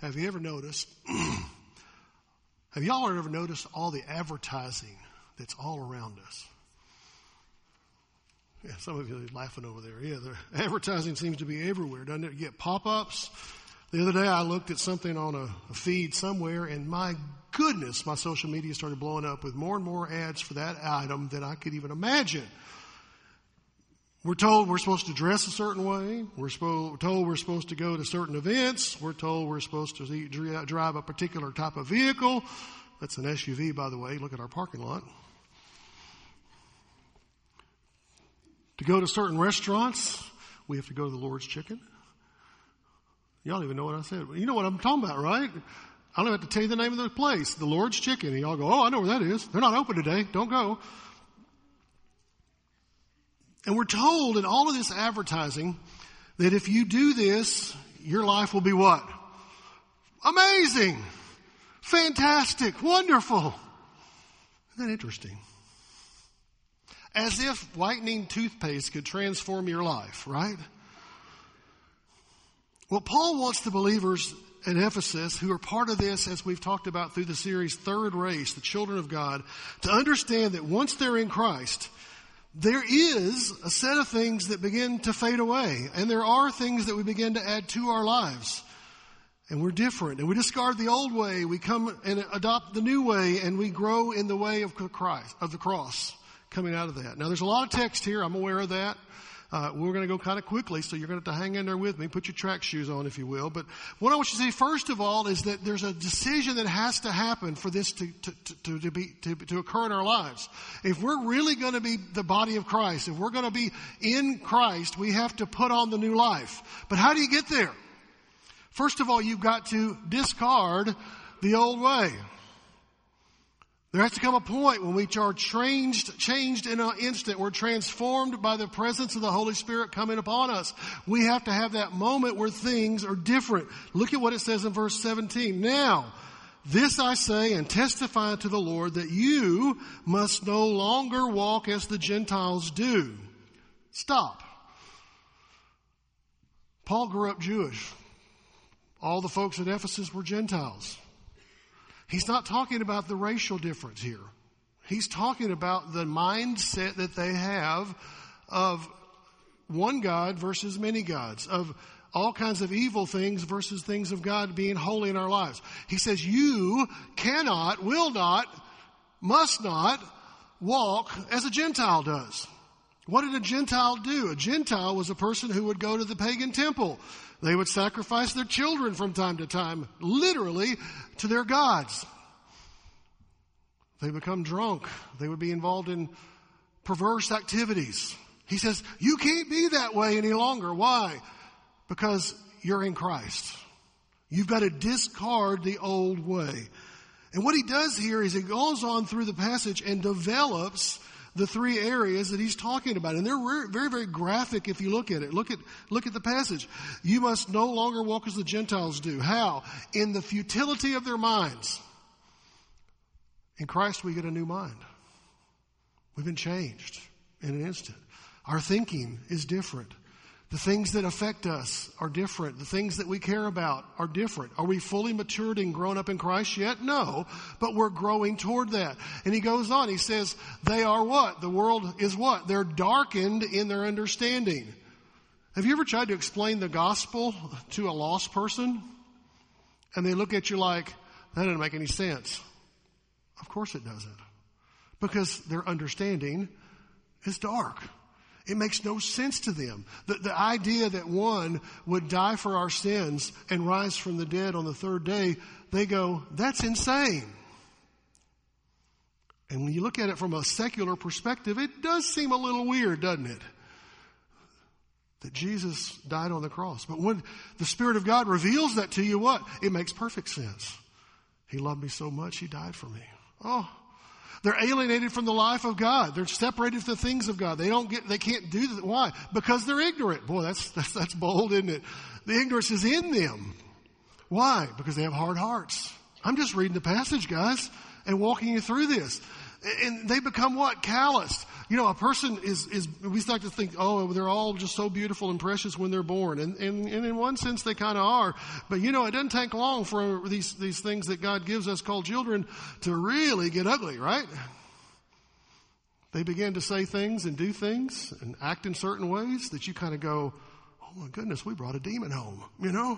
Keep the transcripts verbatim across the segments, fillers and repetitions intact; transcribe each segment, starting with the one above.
Have you ever noticed, have y'all ever noticed all the advertising that's all around us? Yeah, some of you are laughing over there. Yeah, the advertising seems to be everywhere, doesn't it? You get pop-ups. The other day I looked at something on a, a feed somewhere, and my goodness, my social media started blowing up with more and more ads for that item than I could even imagine. We're told we're supposed to dress a certain way. We're spo- told we're supposed to go to certain events. We're told we're supposed to eat, drive a particular type of vehicle. That's an S U V, by the way. Look at our parking lot. To go to certain restaurants, we have to go to the Lord's Chicken. Y'all don't even know what I said. You know what I'm talking about, right? I don't have to tell you the name of the place, the Lord's Chicken. And y'all go, oh, I know where that is. They're not open today. Don't go. And we're told in all of this advertising that if you do this, your life will be what? Amazing. Fantastic. Wonderful. Isn't that interesting? As if whitening toothpaste could transform your life, right? Well, Paul wants the believers at Ephesus who are part of this, as we've talked about through the series, Third Race, the children of God, to understand that once they're in Christ, there is a set of things that begin to fade away. And there are things that we begin to add to our lives. And we're different. And we discard the old way. We come and adopt the new way. And we grow in the way of Christ, of the cross, coming out of that. Now, there's a lot of text here. I'm aware of that. Uh, we're going to go kind of quickly, so you're going to have to hang in there with me. Put your track shoes on, if you will. But what I want you to see, first of all, is that there's a decision that has to happen for this to, to, to, to, be, to, to occur in our lives. If we're really going to be the body of Christ, if we're going to be in Christ, we have to put on the new life. But how do you get there? First of all, you've got to discard the old way. There has to come a point when we are changed, changed in an instant. We're transformed by the presence of the Holy Spirit coming upon us. We have to have that moment where things are different. Look at what it says in verse seventeen. Now, this I say and testify to the Lord that you must no longer walk as the Gentiles do. Stop. Paul grew up Jewish. All the folks at Ephesus were Gentiles. He's not talking about the racial difference here. He's talking about the mindset that they have of one God versus many gods, of all kinds of evil things versus things of God being holy in our lives. He says, you cannot, will not, must not walk as a Gentile does. What did a Gentile do? A Gentile was a person who would go to the pagan temple. They would sacrifice their children from time to time, literally, to their gods. They become drunk. They would be involved in perverse activities. He says, you can't be that way any longer. Why? Because you're in Christ. You've got to discard the old way. And what he does here is he goes on through the passage and develops the three areas that he's talking about. And they're very, very graphic if you look at it. Look at, look at the passage. You must no longer walk as the Gentiles do. How? In the futility of their minds. In Christ we get a new mind. We've been changed in an instant. Our thinking is different. The things that affect us are different. The things that we care about are different. Are we fully matured and grown up in Christ yet? No, but we're growing toward that. And he goes on, he says, they are what? The world is what? They're darkened in their understanding. Have you ever tried to explain the gospel to a lost person? And they look at you like, that doesn't make any sense. Of course it doesn't. Because their understanding is dark. It makes no sense to them. The, the idea that one would die for our sins and rise from the dead on the third day, they go, that's insane. And when you look at it from a secular perspective, it does seem a little weird, doesn't it? That Jesus died on the cross. But when the Spirit of God reveals that to you, what? It makes perfect sense. He loved me so much, he died for me. Oh, they're alienated from the life of God. They're separated from the things of God. They don't get, they can't do that. Why? Because they're ignorant. Boy, that's, that's, that's bold, isn't it? The ignorance is in them. Why? Because they have hard hearts. I'm just reading the passage, guys, and walking you through this. And they become what? Calloused. You know, a person is, is we start to think, oh, they're all just so beautiful and precious when they're born. And, and, and in one sense, they kind of are. But, you know, it doesn't take long for these, these things that God gives us called children to really get ugly, right? They begin to say things and do things and act in certain ways that you kind of go, oh, my goodness, we brought a demon home, you know?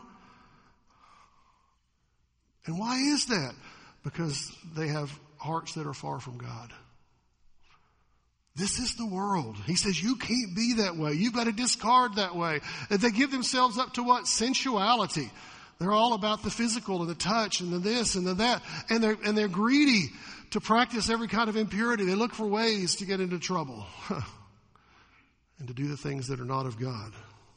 And why is that? Because they have hearts that are far from God. This is the world. He says you can't be that way. You've got to discard that way. And they give themselves up to what? Sensuality. They're all about the physical and the touch and the this and the that. And they're, and they're greedy to practice every kind of impurity. They look for ways to get into trouble and to do the things that are not of God.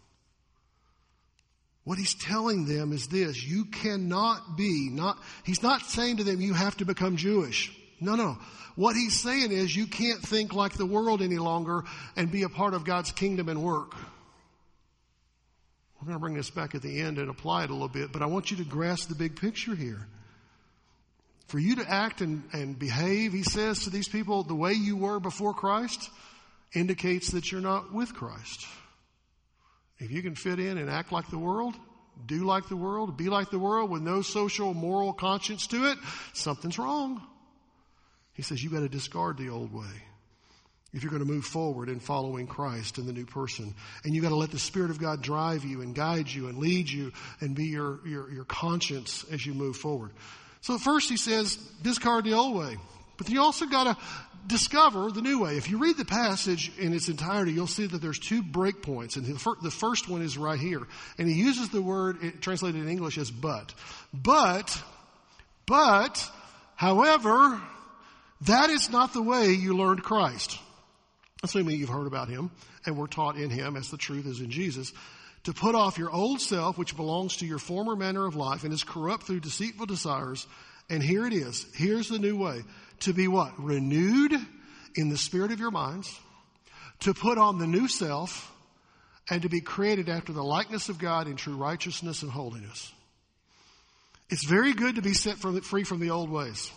What he's telling them is this: you cannot be, not, he's not saying to them you have to become Jewish. No, no. What he's saying is you can't think like the world any longer and be a part of God's kingdom and work. We're going to bring this back at the end and apply it a little bit, but I want you to grasp the big picture here. For you to act and, and behave, he says to these people, the way you were before Christ indicates that you're not with Christ. If you can fit in and act like the world, do like the world, be like the world with no social, moral conscience to it, something's wrong. He says you've got to discard the old way if you're going to move forward in following Christ and the new person. And you've got to let the Spirit of God drive you and guide you and lead you and be your, your, your conscience as you move forward. So first he says, discard the old way. But you also got to discover the new way. If you read the passage in its entirety, you'll see that there's two break points. And the first one is right here. And he uses the word, translated in English as but. But, but, however, that is not the way you learned Christ. Assuming you've heard about him and were taught in him, as the truth is in Jesus, to put off your old self, which belongs to your former manner of life and is corrupt through deceitful desires. And here it is. Here's the new way. To be what? Renewed in the spirit of your minds. To put on the new self and to be created after the likeness of God in true righteousness and holiness. It's very good to be set from, free from the old ways.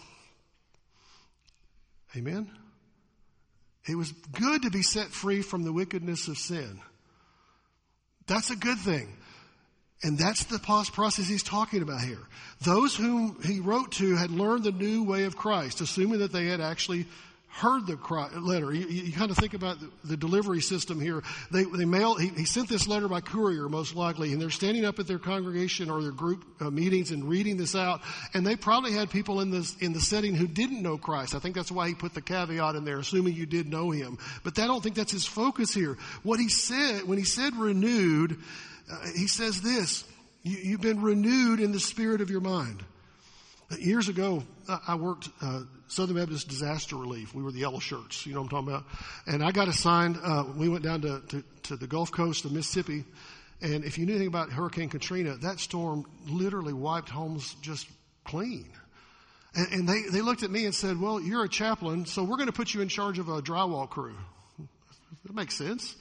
Amen? It was good to be set free from the wickedness of sin. That's a good thing. And that's the process he's talking about here. Those whom he wrote to had learned the new way of Christ, assuming that they had actually heard the letter. You, you kind of think about the, the delivery system here. They, they mail, he, he sent this letter by courier, most likely, and they're standing up at their congregation or their group uh, meetings and reading this out. And they probably had people in this in the setting who didn't know Christ. I think that's why he put the caveat in there, assuming you did know him. But I don't think that's his focus here. What he said, when he said renewed, uh, he says this: you, you've been renewed in the spirit of your mind. Years ago, I worked uh, Southern Baptist Disaster Relief. We were the yellow shirts, you know what I'm talking about. And I got assigned, uh, we went down to, to, to the Gulf Coast of Mississippi. And if you knew anything about Hurricane Katrina, that storm literally wiped homes just clean. And, and they, they looked at me and said, well, you're a chaplain, so we're going to put you in charge of a drywall crew. That makes sense.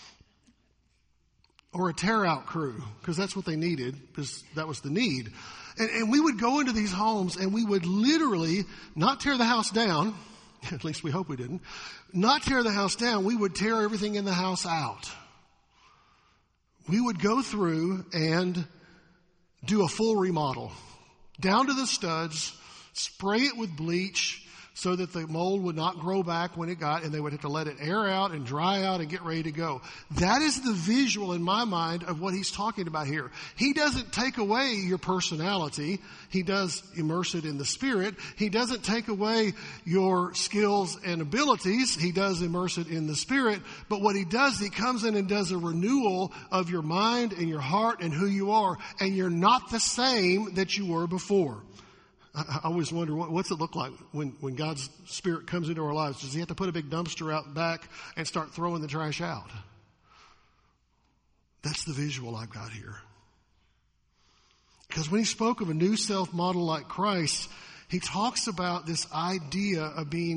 Or a tear-out crew, because that's what they needed, because that was the need. And, and we would go into these homes and we would literally not tear the house down, at least we hope we didn't, not tear the house down, we would tear everything in the house out. We would go through and do a full remodel, down to the studs, spray it with bleach, so that the mold would not grow back when it got, and they would have to let it air out and dry out and get ready to go. That is the visual in my mind of what he's talking about here. He doesn't take away your personality. He does immerse it in the Spirit. He doesn't take away your skills and abilities. He does immerse it in the Spirit. But what he does, he comes in and does a renewal of your mind and your heart and who you are. And you're not the same that you were before. I always wonder, what, what's it look like when, when God's Spirit comes into our lives? Does he have to put a big dumpster out back and start throwing the trash out? That's the visual I've got here. Because when he spoke of a new self model like Christ, he talks about this idea of being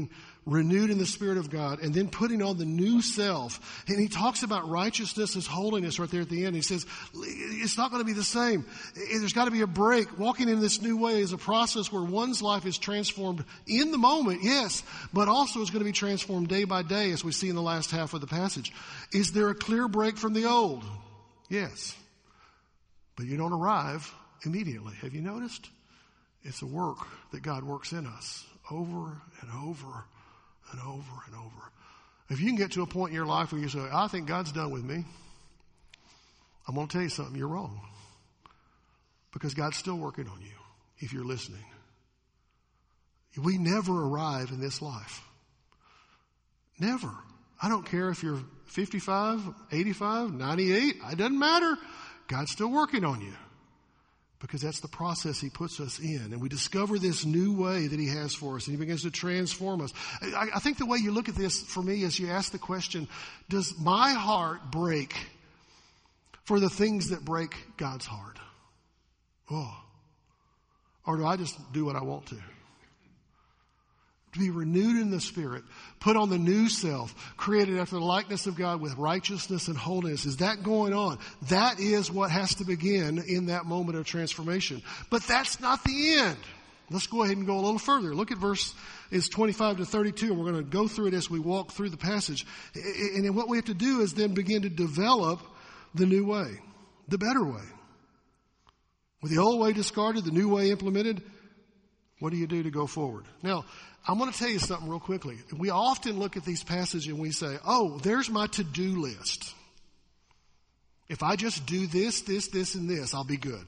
renewed in the Spirit of God, and then putting on the new self. And he talks about righteousness as holiness right there at the end. He says, it's not going to be the same. There's got to be a break. Walking in this new way is a process where one's life is transformed in the moment, yes, but also is going to be transformed day by day, as we see in the last half of the passage. Is there a clear break from the old? Yes. But you don't arrive immediately. Have you noticed? It's a work that God works in us over and over and over and over. If you can get to a point in your life where you say, I think God's done with me, I'm going to tell you something, you're wrong. Because God's still working on you if you're listening. We never arrive in this life. Never. I don't care if you're fifty-five, eighty-five, ninety-eight, it doesn't matter. God's still working on you. Because that's the process he puts us in. And we discover this new way that he has for us. And he begins to transform us. I, I think the way you look at this for me is you ask the question, does my heart break for the things that break God's heart? Oh. Or do I just do what I want to? To be renewed in the Spirit, put on the new self, created after the likeness of God with righteousness and holiness. Is that going on? That is what has to begin in that moment of transformation. But that's not the end. Let's go ahead and go a little further. Look at verse is twenty-five to thirty-two. And we're going to go through it as we walk through the passage. And then what we have to do is then begin to develop the new way, the better way. With the old way discarded, the new way implemented, what do you do to go forward? Now, I'm going to tell you something real quickly. We often look at these passages and we say, oh, there's my to-do list. If I just do this, this, this, and this, I'll be good.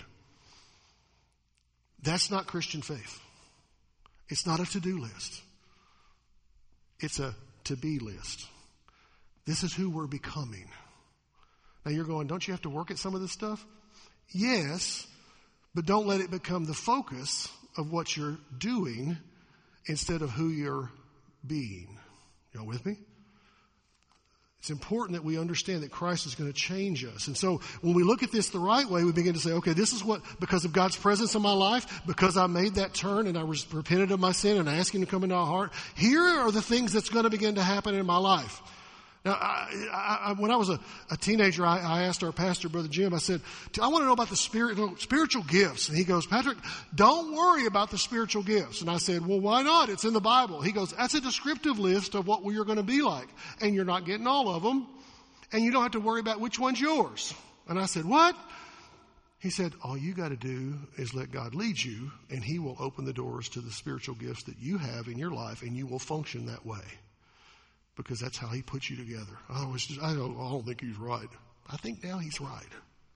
That's not Christian faith. It's not a to-do list. It's a to-be list. This is who we're becoming. Now you're going, don't you have to work at some of this stuff? Yes, but don't let it become the focus of what you're doing instead of who you're being. Y'all with me? It's important that we understand that Christ is going to change us. And so when we look at this the right way, we begin to say, okay, this is what, because of God's presence in my life, because I made that turn and I was repented of my sin and I asked him to come into our heart, here are the things that's going to begin to happen in my life. Now, I, I, when I was a, a teenager, I, I asked our pastor, Brother Jim, I said, I want to know about the spirit, spiritual gifts. And he goes, Patrick, don't worry about the spiritual gifts. And I said, well, why not? It's in the Bible. He goes, that's a descriptive list of what we are going to be like. And you're not getting all of them. And you don't have to worry about which one's yours. And I said, what? He said, all you got to do is let God lead you, and he will open the doors to the spiritual gifts that you have in your life, and you will function that way. Because that's how he put you together. I was just, I don't, I don't think he's right. I think now he's right.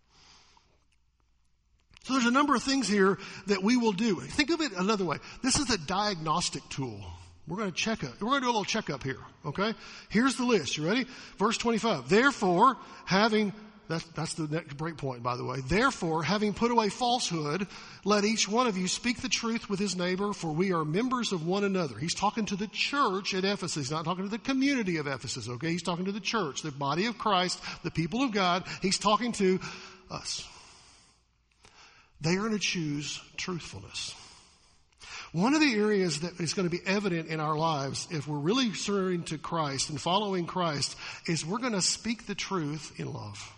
So there's a number of things here that we will do. Think of it another way. This is a diagnostic tool. We're going to check up. We're going to do a little checkup here. Okay? Here's the list. You ready? Verse twenty-five. Therefore, having, that's, that's the next break point, by the way. Therefore, having put away falsehood, let each one of you speak the truth with his neighbor, for we are members of one another. He's talking to the church at Ephesus. He's not talking to the community of Ephesus, okay? He's talking to the church, the body of Christ, the people of God. He's talking to us. They are going to choose truthfulness. One of the areas that is going to be evident in our lives, if we're really serving to Christ and following Christ, is we're going to speak the truth in love.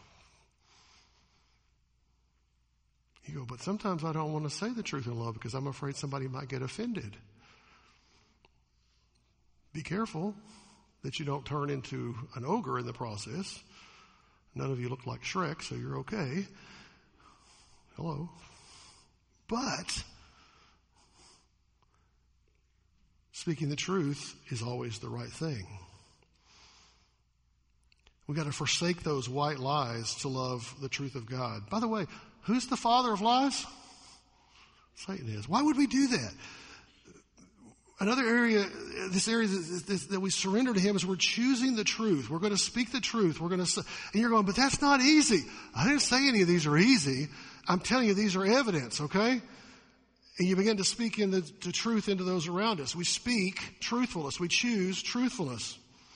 You go, but sometimes I don't want to say the truth in love because I'm afraid somebody might get offended. Be careful that you don't turn into an ogre in the process. None of you look like Shrek, so you're okay. Hello. But speaking the truth is always the right thing. We've got to forsake those white lies to love the truth of God. By the way, who's the father of lies? Satan is. Why would we do that? Another area, this area that we surrender to him is we're choosing the truth. We're going to speak the truth. We're going to say, and you're going, but that's not easy. I didn't say any of these are easy. I'm telling you, these are evidence, okay? And you begin to speak in the, the truth into those around us. We speak truthfulness. We choose truthfulness.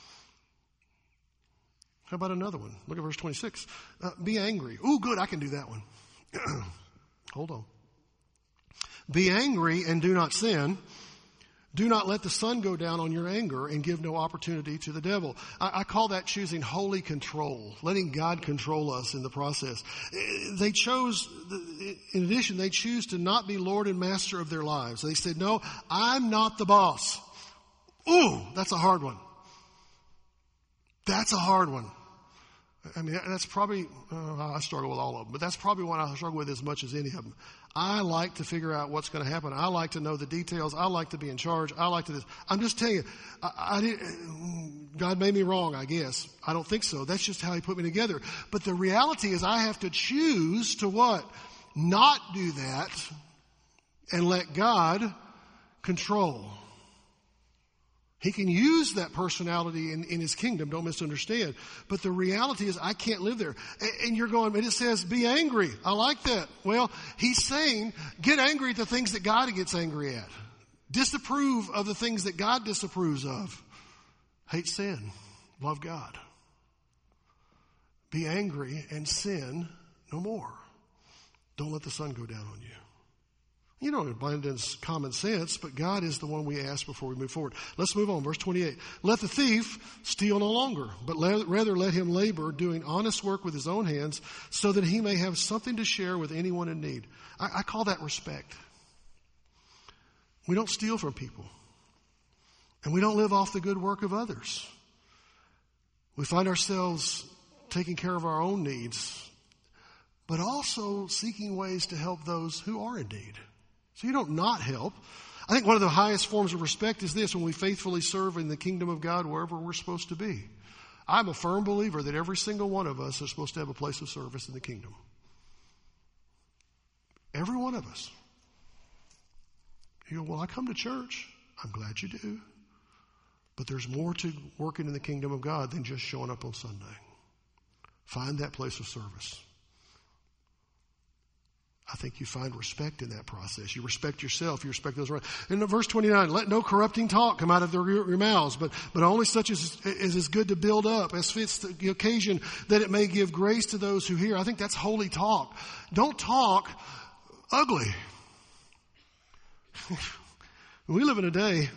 How about another one? Look at verse twenty-six. Uh, be angry. Ooh, good. I can do that one. Hold on. Be angry and do not sin. Do not let the sun go down on your anger and give no opportunity to the devil. I, I call that choosing holy control, letting God control us in the process. They chose, in addition, they choose to not be Lord and master of their lives. They said, no, I'm not the boss. Ooh, that's a hard one. That's a hard one. I mean, that's probably, uh, I struggle with all of them, but that's probably one I struggle with as much as any of them. I like to figure out what's going to happen. I like to know the details. I like to be in charge. I like to this. I'm just telling you, I, I did, God made me wrong, I guess. I don't think so. That's just how he put me together. But the reality is I have to choose to what? Not do that and let God control. He can use that personality in, in his kingdom, don't misunderstand. But the reality is I can't live there. And, and you're going, but it says be angry. I like that. Well, he's saying get angry at the things that God gets angry at. Disapprove of the things that God disapproves of. Hate sin. Love God. Be angry and sin no more. Don't let the sun go down on you. You know, it blends common sense, but God is the one we ask before we move forward. Let's move on. Verse twenty-eight. Let the thief steal no longer, but rather let him labor, doing honest work with his own hands, so that he may have something to share with anyone in need. I, I call that respect. We don't steal from people, and we don't live off the good work of others. We find ourselves taking care of our own needs, but also seeking ways to help those who are in need. So you don't not help. I think one of the highest forms of respect is this, when we faithfully serve in the kingdom of God wherever we're supposed to be. I'm a firm believer that every single one of us is supposed to have a place of service in the kingdom. Every one of us. You go, well, I come to church. I'm glad you do. But there's more to working in the kingdom of God than just showing up on Sunday. Find that place of service. I think you find respect in that process. You respect yourself. You respect those around. In verse twenty-nine, let no corrupting talk come out of their, your mouths, but, but only such as, as is good to build up, as fits the occasion, that it may give grace to those who hear. I think that's holy talk. Don't talk ugly. We live in a day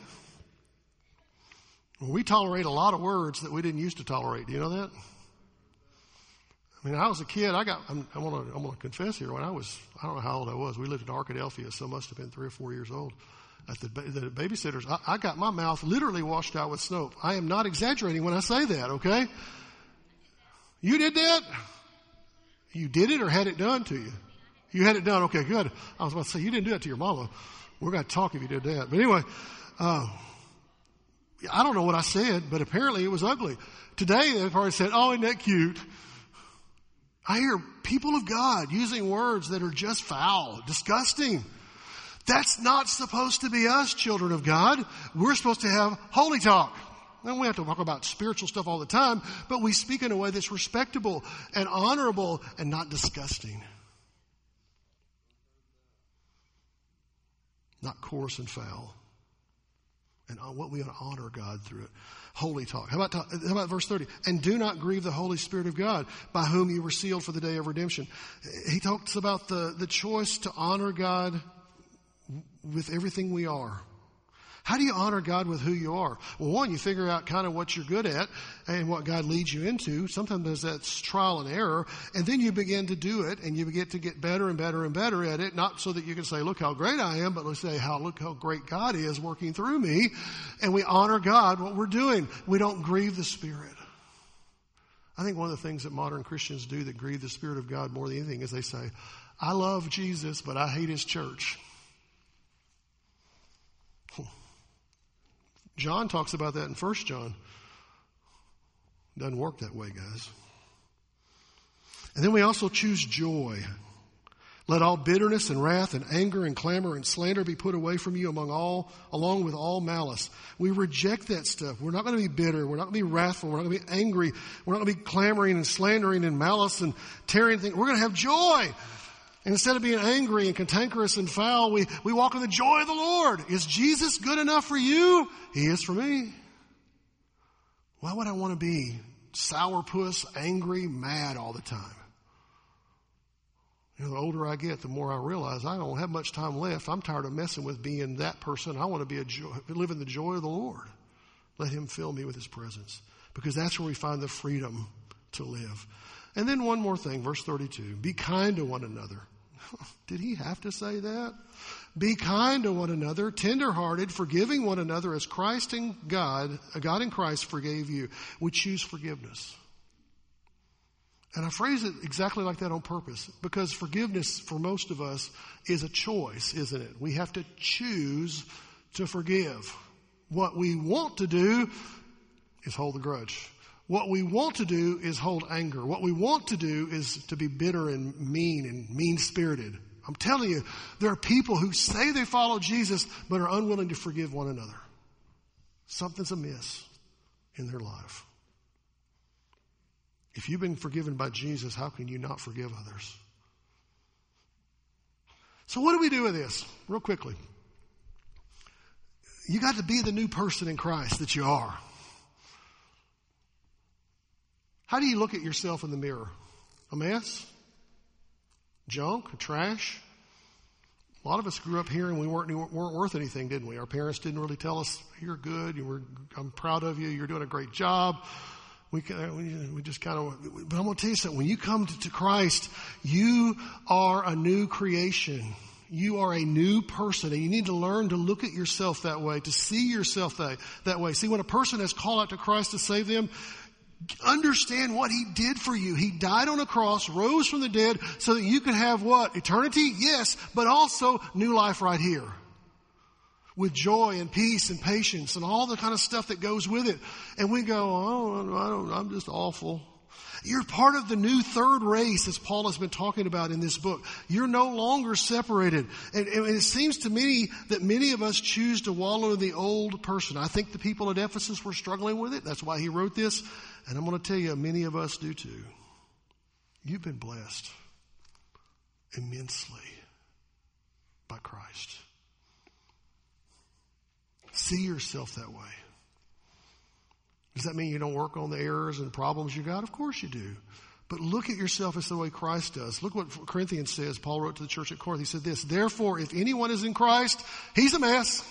where we tolerate a lot of words that we didn't used to tolerate. Do you know that? I mean, I was a kid. I got. I'm, I want to. I'm going to confess here. When I was, I don't know how old I was. We lived in Arkadelphia, so I must have been three or four years old. At the, the babysitters, I, I got my mouth literally washed out with soap. I am not exaggerating when I say that. Okay, you did that. You did it or had it done to you? You had it done. Okay, good. I was about to say you didn't do that to your mama. We're going to talk if you did that. But anyway, uh, I don't know what I said, but apparently it was ugly. Today they probably said, "Oh, isn't that cute?" I hear people of God using words that are just foul, disgusting. That's not supposed to be us, children of God. We're supposed to have holy talk. And we have to talk about spiritual stuff all the time, but we speak in a way that's respectable and honorable and not disgusting. Not coarse and foul. And what we ought to honor God through it. Holy talk. How about, how about verse thirty? And do not grieve the Holy Spirit of God, by whom you were sealed for the day of redemption. He talks about the, the choice to honor God with everything we are. How do you honor God with who you are? Well, one, you figure out kind of what you're good at and what God leads you into. Sometimes that's trial and error. And then you begin to do it and you begin to get better and better and better at it. Not so that you can say, look how great I am, but let's say, how look how great God is working through me. And we honor God, what we're doing. We don't grieve the Spirit. I think one of the things that modern Christians do that grieve the Spirit of God more than anything is they say, I love Jesus, but I hate his church. John talks about that in First John. Doesn't work that way, guys. And then we also choose joy. Let all bitterness and wrath and anger and clamor and slander be put away from you among all, along with all malice. We reject that stuff. We're not going to be bitter. We're not going to be wrathful. We're not going to be angry. We're not going to be clamoring and slandering and malice and tearing things. We're going to have joy. And instead of being angry and cantankerous and foul, we, we walk in the joy of the Lord. Is Jesus good enough for you? He is for me. Why would I want to be sourpuss, angry, mad all the time? You know, the older I get, the more I realize I don't have much time left. I'm tired of messing with being that person. I want to be a joy, live in the joy of the Lord. Let him fill me with his presence, because that's where we find the freedom to live. And then one more thing, verse thirty-two, be kind to one another. Did he have to say that? Be kind to one another, tenderhearted, forgiving one another as Christ and God, God in Christ forgave you. We choose forgiveness. And I phrase it exactly like that on purpose, because forgiveness for most of us is a choice, isn't it? We have to choose to forgive. What we want to do is hold the grudge. What we want to do is hold anger. What we want to do is to be bitter and mean and mean-spirited. I'm telling you, there are people who say they follow Jesus but are unwilling to forgive one another. Something's amiss in their life. If you've been forgiven by Jesus, how can you not forgive others? So what do we do with this? Real quickly. You got to be the new person in Christ that you are. How do you look at yourself in the mirror? A mess? Junk? Trash? A lot of us grew up here and we weren't, weren't worth anything, didn't we? Our parents didn't really tell us, you're good, you were, I'm proud of you, you're doing a great job. We, we just kind of, but I'm going to tell you something. When you come to, to Christ, you are a new creation. You are a new person, and you need to learn to look at yourself that way, to see yourself that, that way. See, when a person has called out to Christ to save them, understand what he did for you. He died on a cross, rose from the dead, so that you could have what? Eternity? Yes, but also new life right here. With joy and peace and patience and all the kind of stuff that goes with it. And we go, oh, I don't, I'm just awful. You're part of the new third race, as Paul has been talking about in this book. You're no longer separated. And, and it seems to me that many of us choose to wallow in the old person. I think the people at Ephesus were struggling with it. That's why he wrote this. And I'm going to tell you, many of us do too. You've been blessed immensely by Christ. See yourself that way. Does that mean you don't work on the errors and problems you got? Of course you do. But look at yourself as the way Christ does. Look what Corinthians says. Paul wrote to the church at Corinth. He said this, therefore, if anyone is in Christ, he's a mess.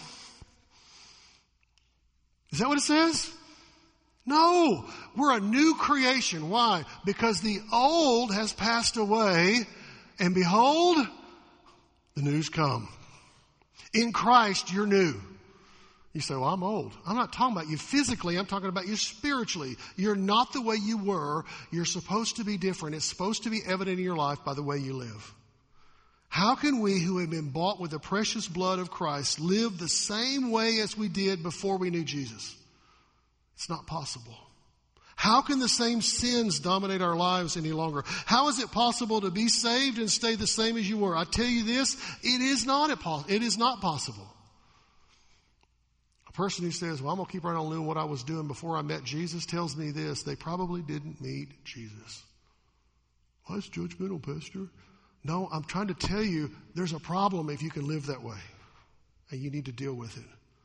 Is that what it says? No. We're a new creation. Why? Because the old has passed away, and behold, the new's come. In Christ, you're new. You say, well, I'm old. I'm not talking about you physically. I'm talking about you spiritually. You're not the way you were. You're supposed to be different. It's supposed to be evident in your life by the way you live. How can we who have been bought with the precious blood of Christ live the same way as we did before we knew Jesus? It's not possible. How can the same sins dominate our lives any longer? How is it possible to be saved and stay the same as you were? I tell you this, it is not, it is not possible. A person who says, well, I'm going to keep right on doing what I was doing before I met Jesus tells me this, they probably didn't meet Jesus. Well, that's judgmental, Pastor. No, I'm trying to tell you there's a problem if you can live that way, and you need to deal with it.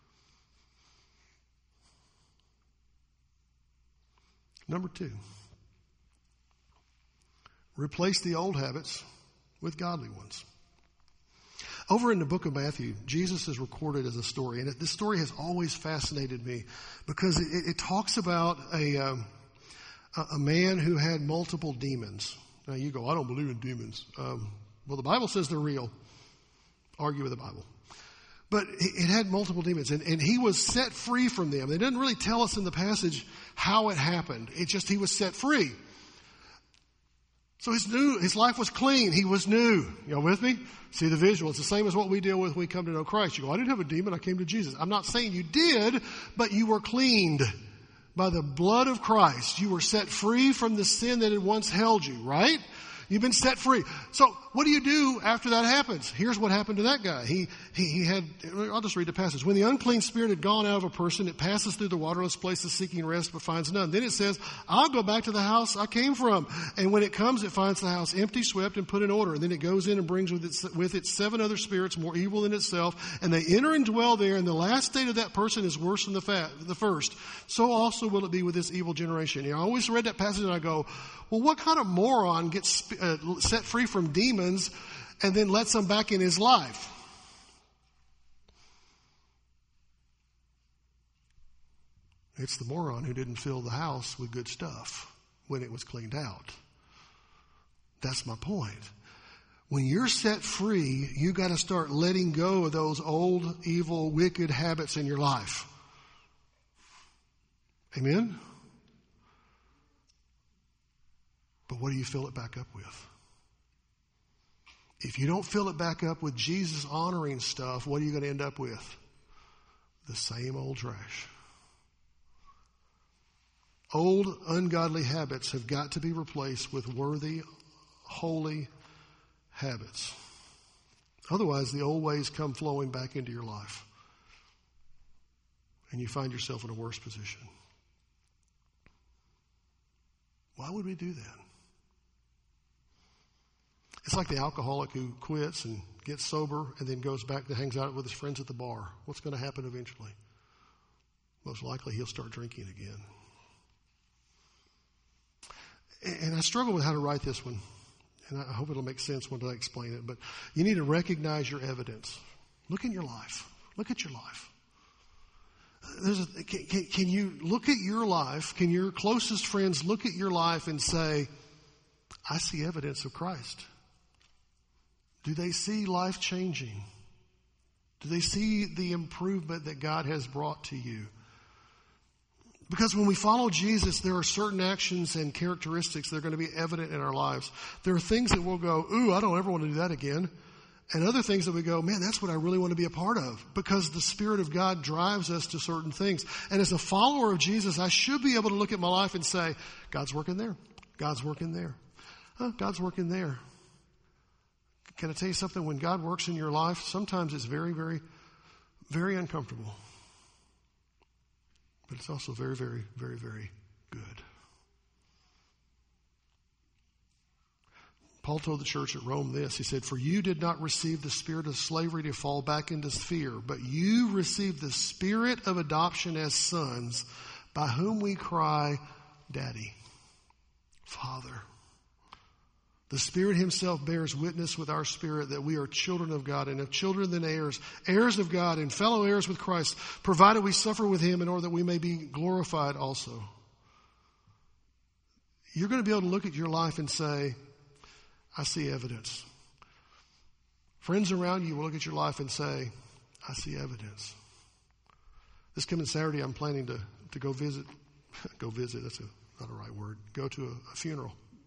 Number two, replace the old habits with godly ones. Over in the book of Matthew, Jesus is recorded as a story, and this story has always fascinated me because it, it talks about a, um, a man who had multiple demons. Now you go, I don't believe in demons. Um, well, the Bible says they're real. Argue with the Bible. But it had multiple demons, and, and he was set free from them. They didn't really tell us in the passage how it happened. It's just he was set free. So his new, his life was clean. He was new. Y'all with me? See the visual. It's the same as what we deal with when we come to know Christ. You go, I didn't have a demon. I came to Jesus. I'm not saying you did, but you were cleaned by the blood of Christ. You were set free from the sin that had once held you, right? You've been set free. So what do you do after that happens? Here's what happened to that guy. He, he, he had, I'll just read the passage. When the unclean spirit had gone out of a person, it passes through the waterless places seeking rest, but finds none. Then it says, I'll go back to the house I came from. And when it comes, it finds the house empty, swept, and put in order. And then it goes in and brings with it, with it seven other spirits more evil than itself. And they enter and dwell there. And the last state of that person is worse than the, fat, the first. So also will it be with this evil generation. You know, I always read that passage and I go, well, what kind of moron gets uh, set free from demons and then lets them back in his life. It's the moron who didn't fill the house with good stuff when it was cleaned out. That's my point. When you're set free, you got to start letting go of those old, evil, wicked habits in your life. Amen? But what do you fill it back up with? If you don't fill it back up with Jesus honoring stuff, what are you going to end up with? The same old trash. Old, ungodly habits have got to be replaced with worthy, holy habits. Otherwise, the old ways come flowing back into your life. And you find yourself in a worse position. Why would we do that? It's like the alcoholic who quits and gets sober and then goes back and hangs out with his friends at the bar. What's going to happen eventually? Most likely he'll start drinking again. And I struggle with how to write this one. And I hope it'll make sense when I explain it. But you need to recognize your evidence. Look in your life. Look at your life. There's a, can, can you look at your life? Can your closest friends look at your life and say, I see evidence of Christ? Do they see life changing? Do they see the improvement that God has brought to you? Because when we follow Jesus, there are certain actions and characteristics that are going to be evident in our lives. There are things that we'll go, ooh, I don't ever want to do that again. And other things that we go, man, that's what I really want to be a part of. Because the Spirit of God drives us to certain things. And as a follower of Jesus, I should be able to look at my life and say, God's working there. God's working there. Huh, God's working there. Can I tell you something? When God works in your life, sometimes it's very, very, very uncomfortable. But it's also very, very, very, very good. Paul told the church at Rome this. He said, for you did not receive the spirit of slavery to fall back into fear, but you received the spirit of adoption as sons, by whom we cry, Daddy, Father. The Spirit himself bears witness with our spirit that we are children of God, and if children then heirs, heirs of God and fellow heirs with Christ, provided we suffer with him in order that we may be glorified also. You're going to be able to look at your life and say, I see evidence. Friends around you will look at your life and say, I see evidence. This coming Saturday, I'm planning to, to go visit, go visit, that's a, not a right word, go to a, a funeral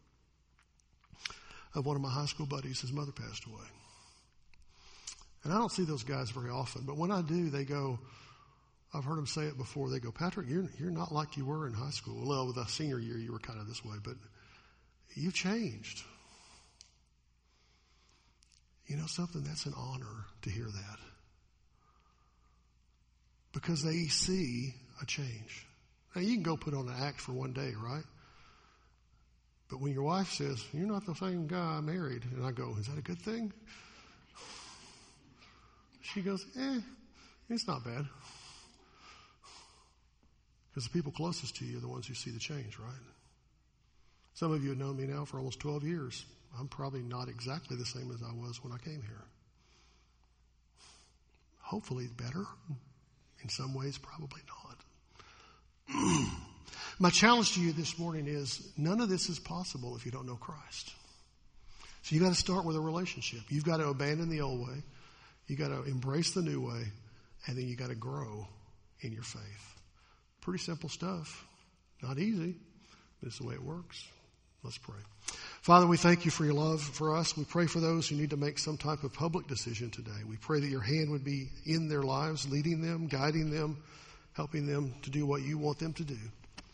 of one of my high school buddies. His mother passed away. And I don't see those guys very often, but when I do, they go, I've heard them say it before, they go, Patrick, you're, you're not like you were in high school. Well, with the senior year, you were kind of this way, but you've changed. You know something? That's an honor to hear that. Because they see a change. Now, you can go put on an act for one day, right? But when your wife says, you're not the same guy I married, and I go, is that a good thing? She goes, eh, it's not bad. Because the people closest to you are the ones who see the change, right? Some of you have known me now for almost twelve years. I'm probably not exactly the same as I was when I came here. Hopefully better. In some ways, probably not. My challenge to you this morning is none of this is possible if you don't know Christ. So you've got to start with a relationship. You've got to abandon the old way. You've got to embrace the new way. And then you've got to grow in your faith. Pretty simple stuff. Not easy, but it's the way it works. Let's pray. Father, we thank you for your love for us. We pray for those who need to make some type of public decision today. We pray that your hand would be in their lives, leading them, guiding them, helping them to do what you want them to do.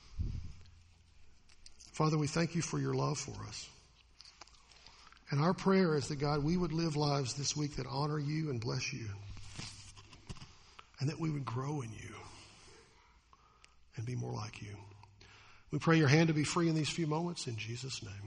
Father, we thank you for your love for us. And our prayer is that, God, we would live lives this week that honor you and bless you. And that we would grow in you and be more like you. We pray your hand to be free in these few moments in Jesus' name.